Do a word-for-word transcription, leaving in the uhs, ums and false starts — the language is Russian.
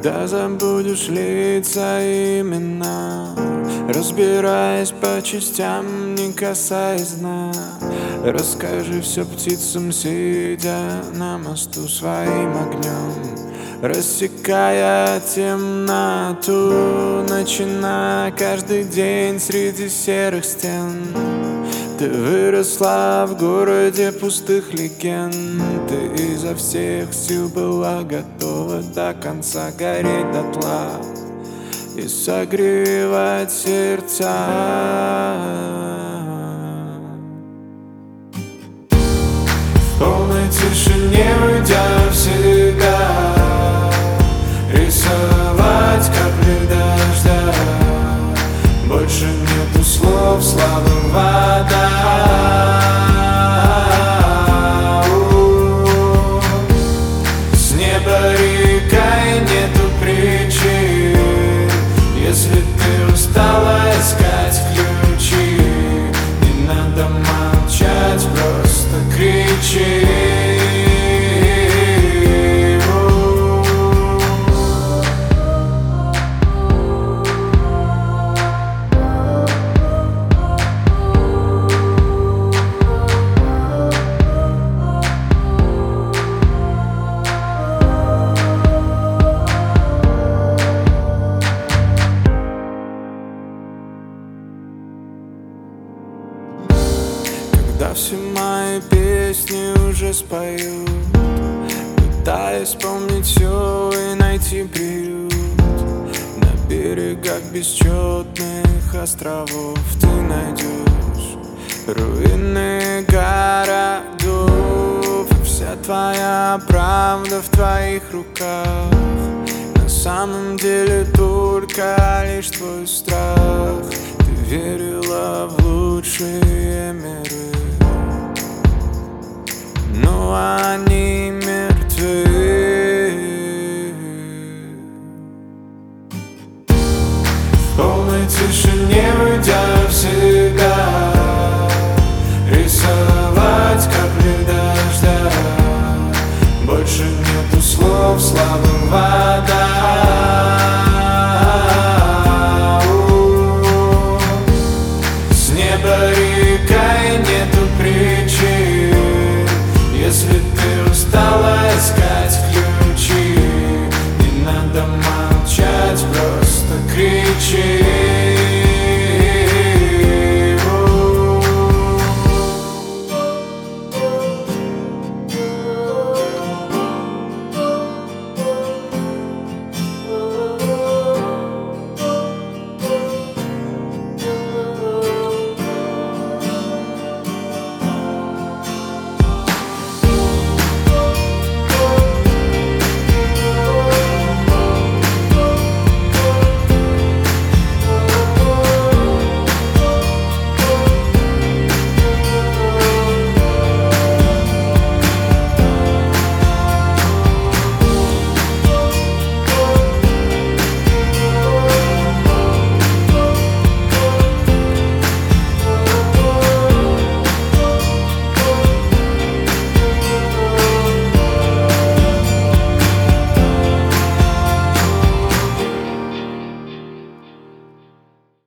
Когда забудешь лица и имена, разбираясь по частям, не касаясь дна, расскажи все птицам, сидя на мосту своим огнем, рассекая темноту, начиная каждый день среди серых стен. Ты выросла в городе пустых легенд, ты изо всех сил была готова до конца гореть дотла и согревать сердца. В полной тишине уйдя всегда, рисовать капли дождя. Больше нету слов, слава вода. С неба река и нету причин. Если ты устала искать ключи, не надо молчать, просто кричи. Когда все мои песни уже споют, пытаясь вспомнить все и найти приют на берегах бесчетных островов, ты найдешь руины городов. Вся твоя правда в твоих руках, на самом деле только лишь твой страх. Ты верила в лучшие миры, но они